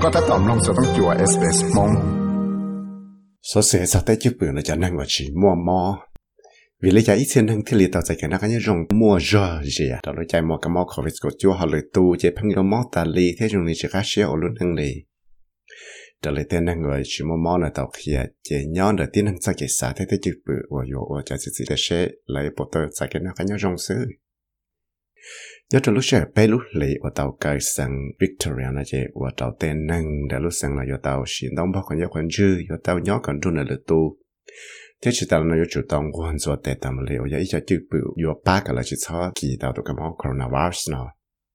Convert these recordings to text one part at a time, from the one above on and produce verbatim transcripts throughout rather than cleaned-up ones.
ก็ถ้าตอมลงจะต้องจั่ว เอส บี เอส มอง số sẽ sao tới chụp bữa là cho năng và chỉ mua mò vì lấy giá ít tiền hơn thì lý tao sẽ cái nó cái như rong mua giờ gì à tao lấy trái mua cái mò covid của chúa họ lấy tu chế phăng cái mò ta li thế rong này chỉ khác xíu ở luôn hơn li tao lấy tiền năng người chỉ mua mò là tao kia chế nhon để tiền năng sẽ cái sao thế thế chụp bữa và yo và cho chỉ chỉ để xe lấy bộ tờ sẽ cái nó cái như rong xứ nhớ trong lúc xe bay lúc lấy và tao cài sang Victoria này chế và tao tiền năng để lúc sang là yo tao xin đóng bao còn yo còn dư yo tao nhớ còn run là tu thế chỉ tao nói chủ động quan cho tệ tầm liệu vậy ít cho chữ bự yo ba cái là chỉ cho kỳ tao tụi cái món coronavirus nó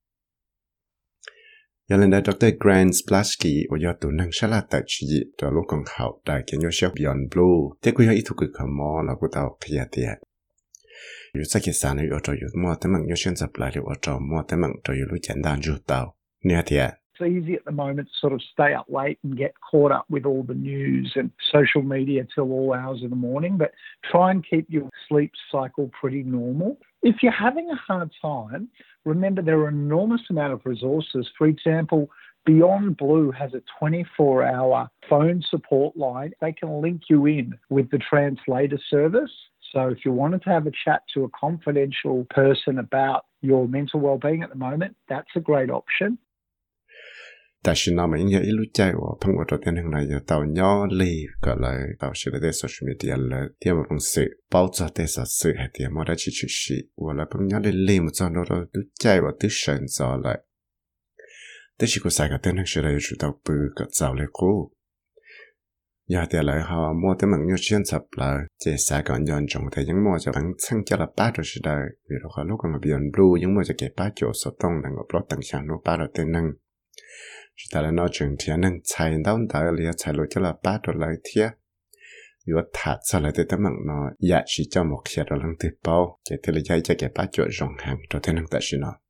giờ lên đây doctor Grant Splasky và yo tụi năng sẽ là tại chỉ tao lúc còn học đại cái nhau shop Beyond Blue thế cũng yo ít thuộc cái cái món là của tao kia tiệt yo sẽ cái sản này yo cho yo mua tới mạng yo xuyên tập lại yo cho mua tới mạng cho yo lúc简单chút tao nè tiệt. It's easy at the moment to sort of stay up late and get caught up with all the news and social media till all hours of the morning, but try and keep your sleep cycle pretty normal. If you're having a hard time, remember there are an enormous amount of resources. For example, Beyond Blue has a twenty-four hour phone support line. They can link you in with the translator service. So if you wanted to have a chat to a confidential person about your mental well-being at the moment, that's a great option. Tại sao nó mình giờ ít lúc chạy và phong vào đầu tiên hàng này giờ tàu nhỏ lì gọi là tàu sẽ để social media là theo một phương sự bảo trợ để sản xuất hay theo một đại chỉ chỉ sĩ và là phong nhỏ để lì một trong đó đó lúc chạy và tức sân gió lại thế chỉ có sai cái tên hàng sẽ là chủ tàu bự cái giàu lấy cố giờ thì lại họ mua tới mạng nhiều chuyên sập là chỉ sai còn dọn trong thời gian mua cho bằng xăng cho là ba rồi sẽ đời vì đó họ lúc còn là Beyond Blue nhưng mua cho cái ba chỗ số tông là ngọc lót tầng sáng nó ba rồi tên năng chỉ ta là nói chuyện thì năng chạy đau đau liền chạy lối cho là ba đôi lại thiệt, rồi thắt sau lại tới tấm mạng nó, giá chỉ cho một khi đó lăng tiếp bao, chỉ thì là giá cho cái ba chỗ rong hàng cho thế năng tại sao nó,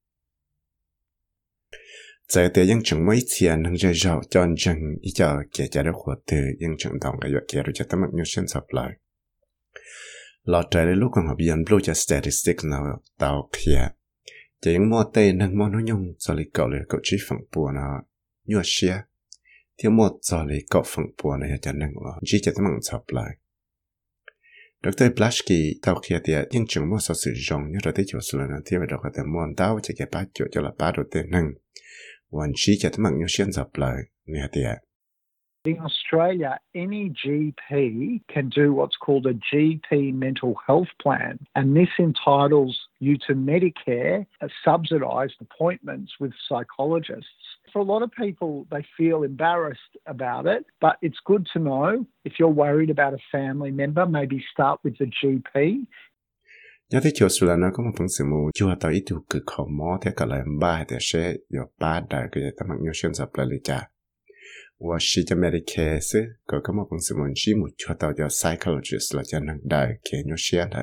giờ thì những chuyện mấy tiền năng chơi giàu cho chân ý cho cái giá đó của từ những chuyện đồng cái việc kia rồi cho tấm mạng như sinh sập lại, lọt trời đến lúc còn học Beyond Blue cho statistics nào tao kia, chỉ những mô tê năng mô nói nhung rồi lại cậu lại cậu chỉ phẳng bùa nó nhua xia thiếu một giờ lấy cậu phẳng bùa này cho năng là chỉ cho tấm mạng sập lại doctor Splasky tao kia thì những trường môn sau sử dụng như là thế chỗ số lần thì phải đọc cái môn tao cho cái ba chỗ cho là ba đồ tên năng hoàn chỉ cho tấm mạng nhua xuyên sập lại nè thì In Australia, any G P can do what's called a G P mental health plan, and this entitles you to Medicare, uh, subsidised appointments with psychologists. For a lot of people, they feel embarrassed about it, but it's good to know if you're worried about a family member, maybe start with the G P. nhớ thấy chỗ số lần nó có một phần sự mù chưa tao ít tu cực khó mò thế cả là ba để sẽ có ba đại cái tấm mạng nhua xuyên sập lại lịch trả và chỉ cho Medicare sẽ có có một phần sự muốn chỉ một cho tao cho psychologist là cho năng đại cái nhua xuyên đấy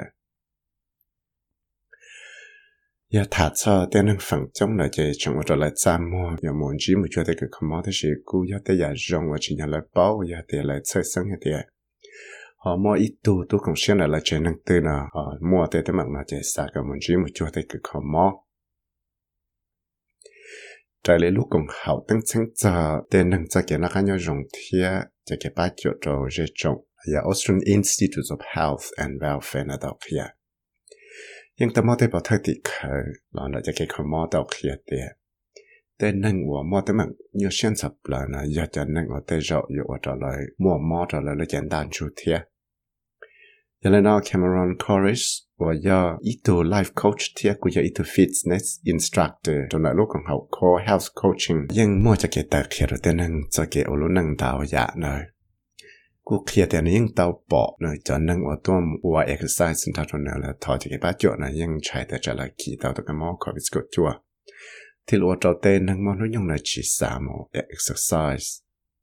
giờ thà cho tên năng phẳng trong là chỉ trong một lại giảm mua giờ muốn chỉ một cho tới cái không mò thế sẽ cú giờ tới giờ rong và chỉ nhận lại bao giờ tới lại chơi sáng như thế họ mua ít tu tu cũng xuyên là chơi năng tư nào họ mua tới tới mạng là chỉ xa cái muốn chỉ một cho tới cái không mò trái lấy lúc cùng hậu tăng sáng giờ tên năng cho cái nó khác nhau rong thiê cho cái ba chỗ rồi dễ trồng là Australian Institute of Health and Welfare ở đâu kia nhưng ta mua tới bảo thay thì khởi là nó cho cái không mua đâu kia thì tên năng của mua tới mạng nhiều xuyên sập là nó giờ cho năng ở tới rộng rồi trở lại mua mua trở lại là简单chút thiê giờ lên nó Cameron Corris và giờ ít tu life coach thiê của giờ ít tu fitness instructor trong lại lúc còn học core health coaching nhưng mua cho cái tài kia rồi tên năng cho cái ở lúc năng tạo dạ nơi cuộc kia thì nó những tàu bỏ nơi cho năng ở tuom và exercise sinh ra trong này là thọ cho cái bát chỗ này nhưng chạy tới trở lại kỳ tàu từ cái mỏ covid của chùa thì lúa trâu tên năng món nói nhung là chỉ xả một exercise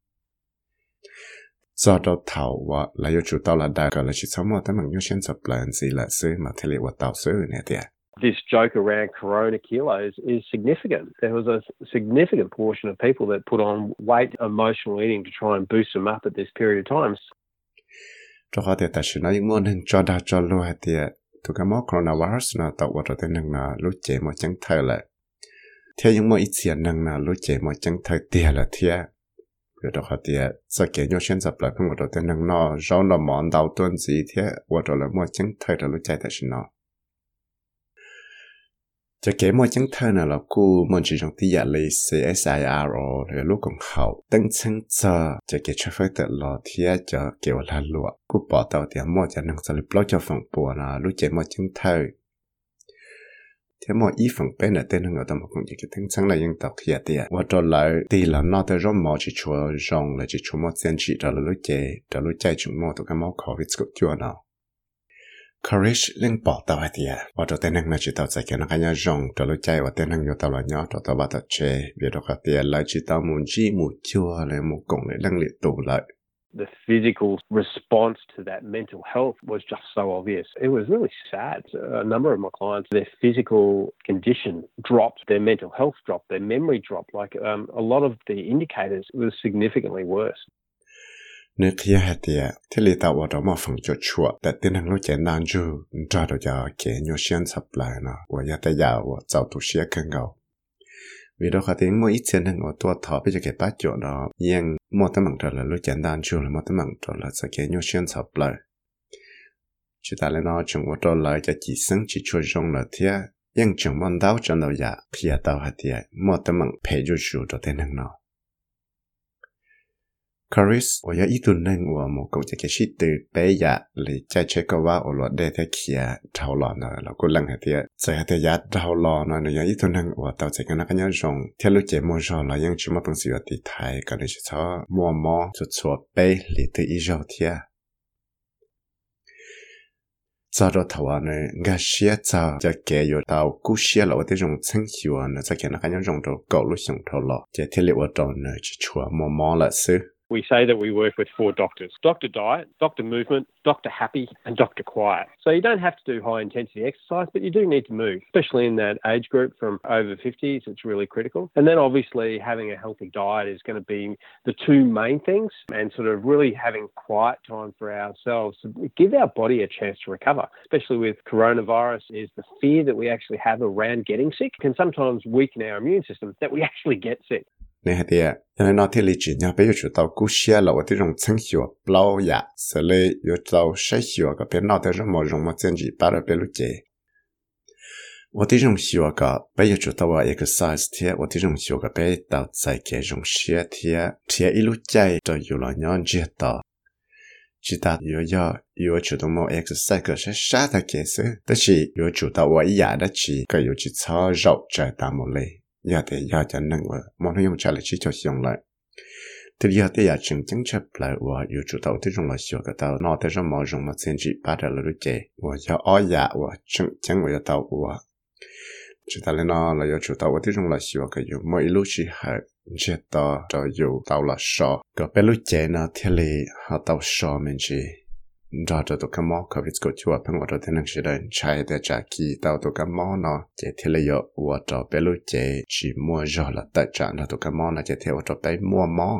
do đó thảo và là yêu chủ tàu là đại gọi là chỉ sống một tấm bằng như xuyên sập lại gì là xứ mà thế liệu tàu xứ này thì This joke around corona kilos is significant. There was a significant portion of people that put on weight, emotional eating to try and boost them up at this period of time. Cho họ thì ta sẽ nói những món hình cho đa cho lúa thì tụi cái món coronavirus nó tạo ra tên năng là lúc chế một trắng thời lại. Theo những món ít tiền năng là lúc chế một trắng thời tiền là thiệt. 有的话的这给牛选择不来跟我的能拿绕了忙到段子一天我着了莫经退的路在的是呢จะเก็บมวยจังเธอเนี่ยเรากูมันจะจงที่อยากเลย ซี เอส ไอ อาร์ โอ หรือลูกของเขาตั้งชั้นจะจะเก็บช่วยเติร์ดรอที่จะเกี่ยวกับลัวกูบอกต่อเดี๋ยวมวยจะนั่งสลิปล้อจะฝังปัวนะรู้เจ็บมวยจังเธอที่มวยอีฝังเป็นเนี่ยเต้นหัวแต่มวยคงจะตั้งชั้นเลยยังต่อเขียเดียว่าตัวเราตีแล้วนอกแต่ร่มมวยจะชัวร์จงเลยจะชัวร์มวยเส้นจีเรารู้เจ็บเรารู้ใจจุ่มมวยตัวกันมวยขอวิสกุจัวเนาะcourage เรื่องบอกต่อเดียว่าตัวเต้นหนึ่งน่าจะต่อใจกันนะคะยังจงตัวรู้ใจว่าเต้นหนึ่งอยู่ตลอดย้อนตัวตัวว่าตัวเจเบียดกับเดียเลยจะต้องมุ่งจีมุ่งชัวเลยมุ่งกงเลยเรื่องเลี้ยตัวเลย The physical response to that mental health was just so obvious. It was really sad. A number of my clients, their physical condition dropped, their mental health dropped, their memory dropped. Like um, a lot of the indicators was significantly worse. นึกที่เหตุที่ลีตาว่าเรามาฟังจุดชัวแต่ที่นั่งรู้ใจนานจูจ้าเราจะเกี่ยโยเชียนสับเลยนะว่าอยากแต่ยาวว่าเจ้าตัวเชียกันเก่าวิธีการที่มั่วอีเชียนหนึ่งว่าตัวทอไปจะเก็บป้าจุดเนาะยังมั่วตั้งมั่งตัวละรู้ใจนานจูหรือมั่วตั้งมั่งตัวละจะเกี่ยโยเชียนสับเลยจุดอะไรเนาะจังว่าตัวเลยจะจีซึ่งจีช่วยจงเลยที่ยังจังมันดาวจนเราอยากเพียดาวเหตุมั่วตั้งมั่งเพย์จูจูตัวที่นั่งเนาะChris 我要一度能我们讲这个是对白呀，你在这个话我落在在起啊，头了呢，然后冷下啲，在下啲呀头了呢，你要一度能我到这个那个样种，铁路节目上了，因什么东西要地台，可能是操摸摸就错白里的一绕天。找到头啊呢，我写找就给有到故事了，我这种程序啊呢，在给那个样种都搞路上头了，这铁路我到呢就错摸摸了是。 We say that we work with four doctors. Doctor Diet, Doctor Movement, Doctor Happy, and Doctor Quiet. So you don't have to do high-intensity exercise, but you do need to move, especially in that age group from over fifties. It's really critical. And then obviously having a healthy diet is going to be the two main things, and sort of really having quiet time for ourselves to give our body a chance to recover, especially with coronavirus, is the fear that we actually have around getting sick can sometimes weaken our immune system, that we actually get sick. 那下啲，因為那啲你只要俾佢到古些了，我啲種程序包呀，所以要到學習個邊那啲人冇用冇真係把它俾路接。我啲種學個俾佢到話 exercise 啲，我啲種學個俾到在嘅種學啲，啲一路接就有了樣接到，知道要要要做到冇 exercise 個是啥的嘅事，但是要做到我一樣的去，個要去操肉在打冇嚟。要得要จะนั่งว่ามัน用ชาลิชิจะ用来แต่要得要真正จะ来ว่า有主导这种来学个到那แต่是冇用嘛自己把它了解我要爱呀我真正我要到我知道了呢了要主导我这种来学个有冇一路去还知道就有到了少个被了解呢天里好到少面去เราจะตัวกันมอเขาวิสกุชัวเพิ่งว่าเราที่นั่งเฉยๆใช้แต่จากกีเตาตัวกันมอเนาะเจที่เลยว่าเราไปรู้เจจีมัวจอละแต่จากเราตัวกันมอนะเจที่ว่าเราไปมัวมอ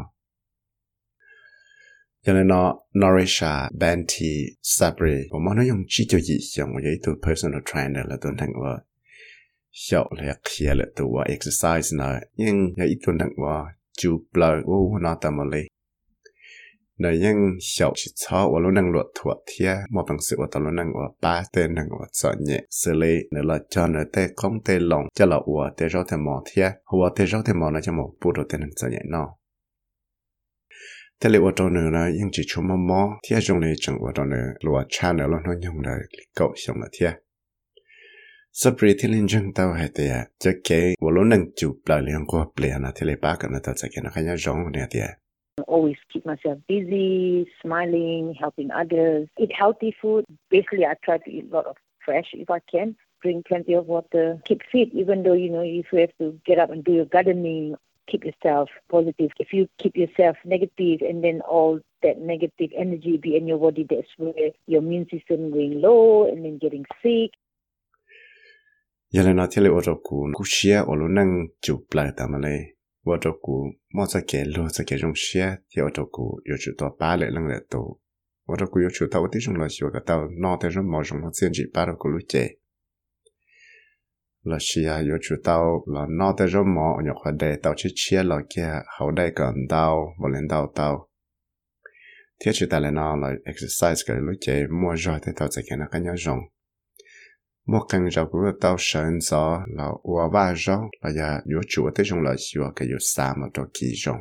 อย่างนั้นเนาะนอริชาแบนทีซับรีผมว่าน้อยงจีจะยิ่งอย่างว่าตัว personal trainer ละตัวนั่งว่าเช่าเลยเขียนเลยตัว exercise นะยังยังตัวนั่งว่าจูบเลยโอ้น่าตามเลยในยังเฉาชิดช้อว่าเรานั่งหลวดถั่วเทียมอบังสือว่าตอนเรานั่งว่าป้าเต้นนั่งว่าสอนเนี่ยสิเลยในเราจอนเต้คงเต้ลงจะเราว่าเต้เราเต้มอเทียหัวเต้เราเต้มอนะจะมอปูเราเต้นั่งสอนเนี่ยเนาะแต่เลยว่าตอนนึงนะยังจิชุมมอเทียจงเลยจังว่าตอนนึงเราว่าชาเนเราน้อยยังเลยเก่าชงละเทียสปริที่ลินจังเต้าให้เตียจะเก๋ว่าเรานั่งจูบปลายเลี้ยงก็เปลี่ยนนะที่เลยป้ากันนะแต่จะเก๋นะขยันจงเนี่ยเตีย Always keep myself busy, smiling, helping others. Eat healthy food. Basically, I try to eat a lot of fresh if I can. Drink plenty of water. Keep fit, even though, you know, if you have to get up and do your gardening, keep yourself positive. If you keep yourself negative and then all that negative energy be in your body, that's where your immune system going low and then getting sick. ยังเลยนะที่เลยว่าเรากูกูเชียว่าเรานั่งจูบปลายตามมาเลยว่าเรากูมอจะเกลือจะเกลงเชียที่ว่าเรากูอยู่จุดตัวป้าเลยเรื่องเลยตัวว่าเรากูอยู่จุดตัวที่จงเราชัวกับตัวนอแต่เราหมอจงมาเสียนจีป้าเรากูรู้เจ là xia yo chủ tao là nó tới rồi mò nhọc ở đây tao chỉ chia là kia hậu đây còn tao một lần tao tao thiết chỉ ta là nó là exercise cái lúc chơi mua rồi thì tao sẽ cái nó cái nhau rong mua cần rau của tao sơn gió là ua ba rau là ya yo chủ tới trong là xua cái yo sa mà cho kỳ rong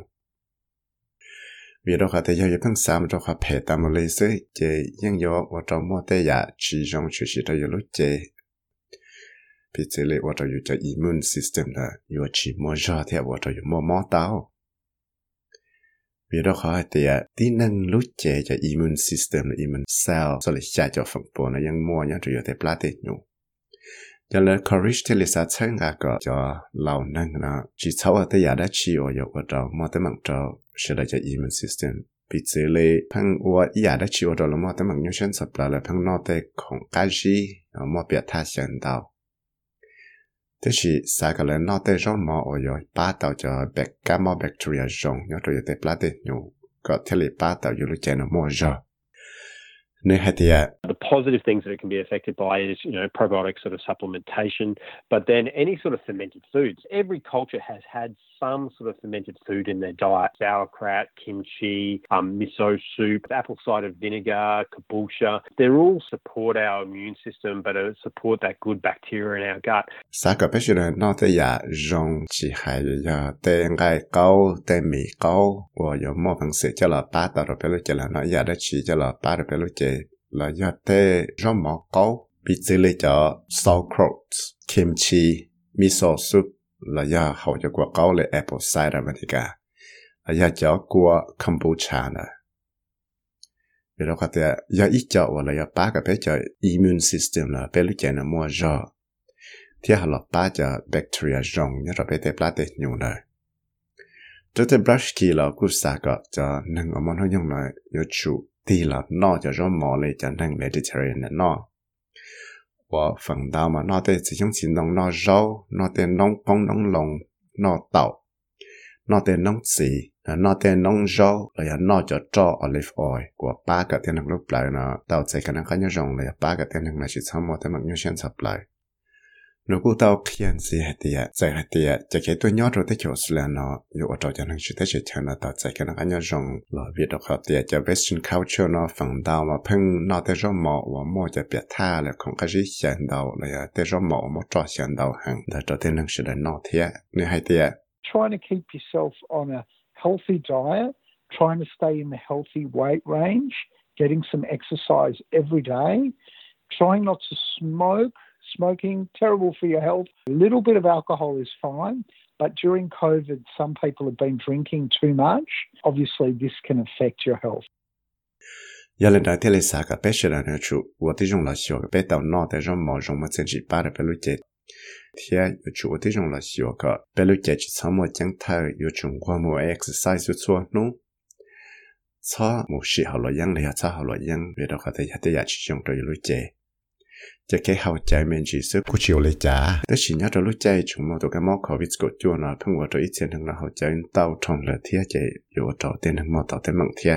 vì đó có thể yo yo phăng sa mà cho họ phê tam một lấy sẽ chơi nhưng yo ở trong mua tới ya chỉ rong chỉ chỉ cho yo lúc chơi vì thế là ở trong yo cho immune system là yo chỉ mua rồi thì ở trong yo mua mỏ tao vì đó có thể tí năng lúc chế cho immune system là immune cell rồi lại cho phần bổ nóยังmua nhá rồi thể plate nhủ cho nên courage thì là sao chân cả có cho lâu năng nó chỉ sau ở tới giờ đã chỉ ở有个着莫得忙着是来叫 immune system vì thế là phăng ở giờ đã chỉ ở着了莫得忙有选择了了phăng nó tới không cái gì莫别他想到thế thì sao cái lần nó tới rồi mà ở rồi bắt đầu cho gamma bacteria rong nhớ rồi tới plate nhủ có thể là bắt đầuอยู่lúc nó mua rồi nên hay thì the positive things that it can be affected by is, you know, probiotic sort of supplementation, but then any sort of fermented foods. Every culture has had some sort of fermented food in their diet. Sauerkraut, kimchi, um, miso soup, apple cider vinegar, kombucha. They all support our immune system, but uh, support that good bacteria in our gut. Sao cái bây giờ nó tới giờ rong chỉ hay giờ tên cái câu tên mì câu, và giờ mua bằng sự cho là ba tờ rồi bây giờ là nó giờ đã chỉ cho là ba rồi bây giờ là do tế rau mỏ câu bị xử lý cho sauerkraut, kimchi, miso soup là do hậu cho quả câu là apple cider vinegar là do cho quả kombucha nữa vì đó có thể do ít cho và là do ba cái bé cho immune system là bé lúc chạy nó mua rõ thì họ là ba cho bacteria rong nhớ rồi bé tế plate nhiều nữa cho tới brush key là cũng xa có cho nâng ở món hơi dùng là do chủ thì là nó cho rau mỏ lấy cho năng Mediterranean nó và phần đầu mà nó tới chỉ trong chỉ nông nó rau nó tên nông bông nông lồng nó tàu nó tên nông xì nó tên nông rau là nó cho cho olive oil của ba cái tên năng lúc lại nó tàu sẽ cái năng khác nhau rong là ba cái tên năng là chỉ xong một tên bằng nhau xuyên sập lại nếu cô tao khiên gì hết thì chạy hết thì chạy cái tôi nhớ rồi tới chỗ là nó dù ở trong năng chỉ tới chỉ cho nó tao chạy cái năng nhau rong là việc đó họ thì cho Western culture nó phần đầu mà phăng nó tới rau mỏ và mua cho biệt tha là không có gì xem đầu là tới rau mỏ một trò xem đầu hàng là cho tên năng sẽ là nó thế nếu hay thì trying to keep yourself on a healthy diet, trying to stay in the healthy weight range, getting some exercise every day, trying not to smoke. Smoking, terrible for your health. A little bit of alcohol is fine, but during COVID, some people have been drinking too much. Obviously, this can affect your health. giờ lần đầu tiên là sao cái bé sẽ là nó chủ, tôi thì dùng là xíu cái bé tàu nó để trong mỏ dùng một chân chỉ ba để bé lưỡi chết. Thì chủ tôi thì dùng là xíu cái bé lưỡi chết chỉ xong một chân thở, yêu chung qua một exercise cho nó. Cho một sự hậu lợi nhân là cho hậu lợi nhân, vì đó có thể hết thời chỉ dùng cho lưỡi chết. Cho cái hậu chạy mình chỉ sức của chiều lấy trả tức chỉ nhớ cho lúc chạy chúng một cái món COVID của chua nó phân vào cho ít tiền hơn là hậu chạy tàu trong là thiệt chạy yếu cho tiền hơn một tàu tiền bằng thiệt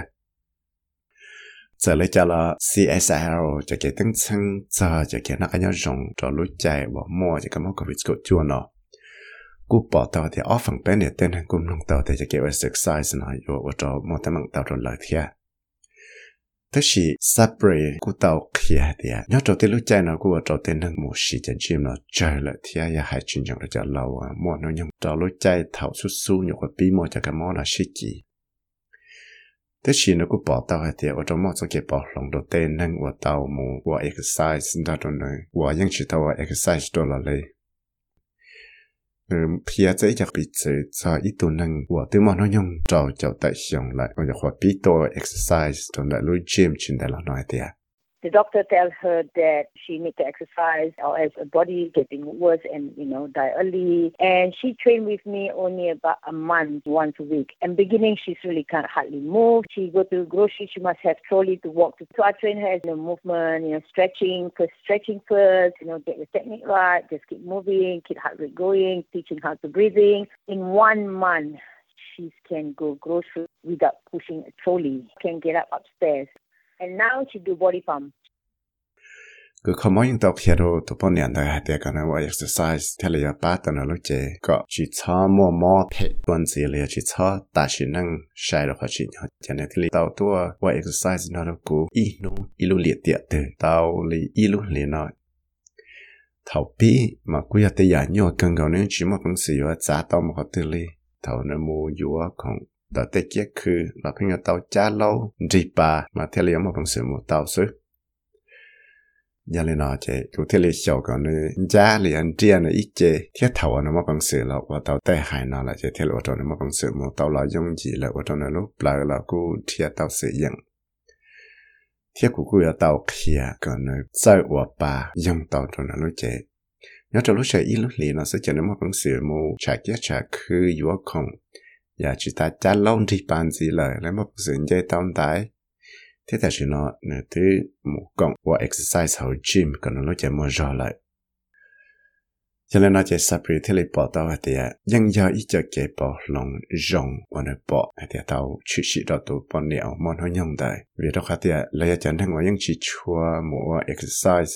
giờ lấy trả là C S R cho cái tăng chân giờ cho cái nó cái nhớ rộng cho lúc chạy và mua cho cái món COVID của chua nó cú bỏ tàu thì ở phần bên này tiền hơn cùng nông tàu thì cho cái exercise nó yếu cho một tiền bằng tàu rồi lợi thiệt thế thì Sabre của tàu kia thì nhớ đầu tiên lúc chạy nó của đầu tiên là một sự chân chim nó chơi lại thì ya hai chuyện giống là cho lâu à mua nó nhưng đầu lúc chạy thảo xuất su nhiều cái bí mật cho cái món là sự gì thế thì nó cũng bỏ tàu thì ở trong món trong cái bỏ lòng đầu tiên là của tàu một của exercise đó rồi này của những chỉ tàu exercise đó là lấy phía dưới chắc bị chế cho ít tuần năng của từ món nó nhung trò cho tại xong lại còn có bị tổ exercise trong đại lui gym trên đại là nói thế The doctor tells her that she needs to exercise or as her body getting worse and, you know, die early. And she trained with me only about a month, once a week. And beginning, she really can't hardly move. She go to grocery, she must have trolley to walk to. So I train her as you know, movement, you know, stretching, first stretching first, you know, get the technique right, just keep moving, keep heart rate going, teaching how to breathing. In one month, she can go grocery without pushing a trolley, can get up upstairs. And now she do body pump. cứ không muốn những tàu kia đâu tụi bọn nhận đời để cái nào exercise theo lời bác tao nói lúc chế có chỉ cho mua mua thể tuần gì liền chỉ cho ta chỉ năng sai được họ chỉ họ cho nên thì tao tua qua exercise nó đâu cũ ít nung ít lúc liệt tiệt từ tao li ít lúc liền nói thầu pi mà cứ giờ tới giờ nhiều cần cầu nên chỉ một công sự ở giá tao mà họ tự li thầu nó mua dùa không tao tới kiaคือlà khi người tao trả lâu đi ba mà theo lời một công sự một tao xứ giờ lên nói chế cụ thể là sau còn nữa giá liền tiền là ít chế thiết thầu nó mà bằng sự là và tàu tay hải nó là chế thiết là nó mà bằng sự một tàu là dùng gì là và tàu nó lúc lại là cụ thiết tàu sử dụng thiết cụ cụ là tàu kia còn nữa sai và ba dùng tàu cho nó lúc chế nhớ cho lúc chơi ít lúc liền nó sẽ cho nó mà bằng sự một chạy kia chạy cứ yếu không giờ chỉ ta trả lâu đi bàn gì là lấy mà bằng sự chơi tàu tái thế tại sao nó nè thứ một cộng của exercise hậu gym còn nó chạy mua rõ lại cho nên nó chạy sắp tới thế này bỏ tao thì nhưng giờ ít cho cái bỏ lòng rong và nó bỏ thì tao chịu sự đó tụ bỏ nẻo món hơi nhông đấy vì đó khác thì lấy cho nên những chỉ chua mua exercise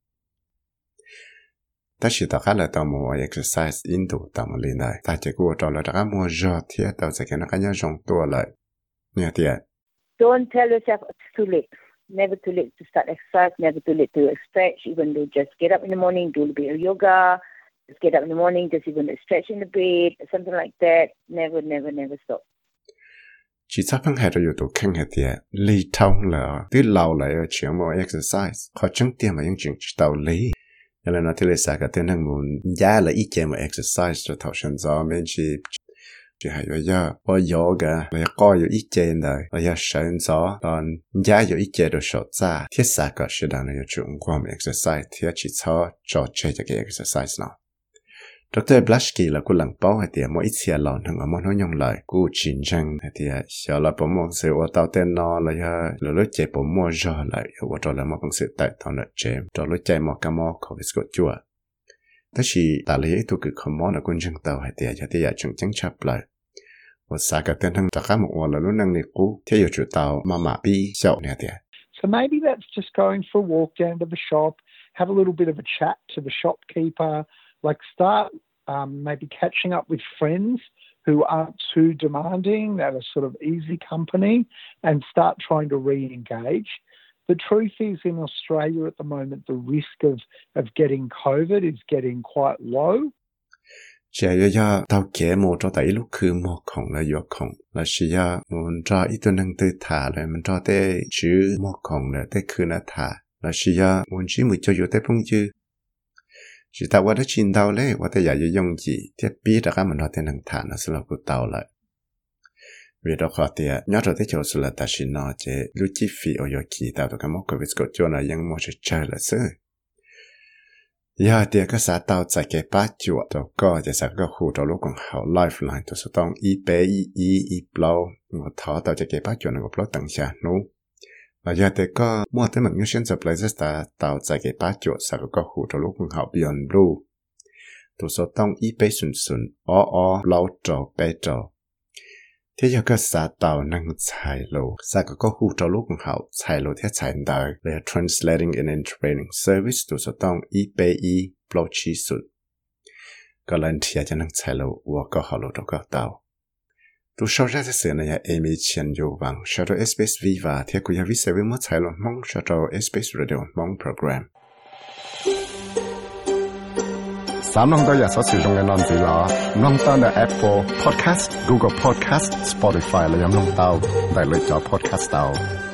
ta chỉ tao khác là tao mua exercise in tụ tao mà lên đây ta chỉ có cho là tao mua rõ thì tao sẽ cái nó cái nhau rong tua lại nghe thì don't tell yourself it's too late. Never too late to start exercise, never too late to stretch, even though just get up in the morning, do a bit of yoga, just get up in the morning, just even stretch in the bed, something like that. Never, never, never stop. Chỉ chắc phân hệ rồi tụ khăn hệ thì lý thông là cứ lâu lại ở chuyện một exercise, khó chứng tiền mà những chuyện tàu lý. Nên là nó thì lấy xa cả tên hàng muốn giá là ít chuyện một exercise rồi thảo sân gió mình chỉ chỉ hay bây giờ có yoga là có有一节的là要伸手但也有一节的手在贴三个是的那个中国的 exercise 贴起操做这个 exercise 呢 Doctor Blasky là cô lăng bao hay tiệt mỗi ít xe lòn thằng ở món nói nhung lại cô chính rằng hay tiệt sau là bộ môn sự ở tàu tên nó là ya là lúc chạy bộ môn rõ lại ở đó là một công sự tại thằng nội chế đó lúc chạy một cái món có biết chuaแต่ชีตาลีตัวคือคำมอนะคนจังเตาให้เตียจะเตียจังจังชับเลยว่าสากเต้นทั้งตะก้าหมกวันแล้วนู่นนั่งในกูที่อยู่จุดเตามาหมาปีเจ้าเนี่ยเตีย So maybe that's just going for a walk down to the shop, have a little bit of a chat to the shopkeeper, like start um, maybe catching up with friends who aren't too demanding, that are sort of easy company, and start trying to re-engage. The truth is, in Australia at the moment, the risk of, of getting COVID is getting quite low. Chỉ là do tao kể một cho thấy lúc cứ một khổng là do khổng là chỉ là muốn cho ít tuần năng tư thả là mình cho tới chữ một khổng là tới cứ là thả là chỉ là muốn chỉ một cho dù tới phong chữ chỉ tao qua đó chín tao lấy qua tới giờ dùng gì thiết bị đã các mình nói tới năng thả nó sẽ là của tao lại vì đó khó thì nhớ rồi tới chỗ sự là ta chỉ nói chứ lúc chi phí ở chỗ kỳ tao được cái mốc của Việt Nam là những món chơi là sao giờ thì cái xã tao tại cái bát chuột đó có thì sẽ có khu đó lúc còn hậu lifeline tôi sẽต้องอีเปอีอีอีเปล่า我淘到这个八卷那个 plot 等下 no 而且这个莫得们选择 places 的到这个八卷是个khu đó lúc còn hậu beyond blue tôi sẽ ต้องอีเป顺顺哦哦老走白走thế giờ cái xã tàu năng chạy lộ xã có có khu trò lúc hậu chạy lộ thế chạy đời là translating and training service tụi số tông i pê i block chi sụt có lần thì cho năng chạy lộ và có hậu lộ đó có tàu tụi sau ra thế này là Amy Chen Yu Wang sau đó ét bê ét Viva thế cũng có viết về một chạy lộ mong sau đó ét bê ét Radio mong program Sám nông tôi giờ số sử dụng cái nón gì là nông tao là Apple Podcast, Google Podcast, Spotify là nông tao, đại lựa chọn podcast tao.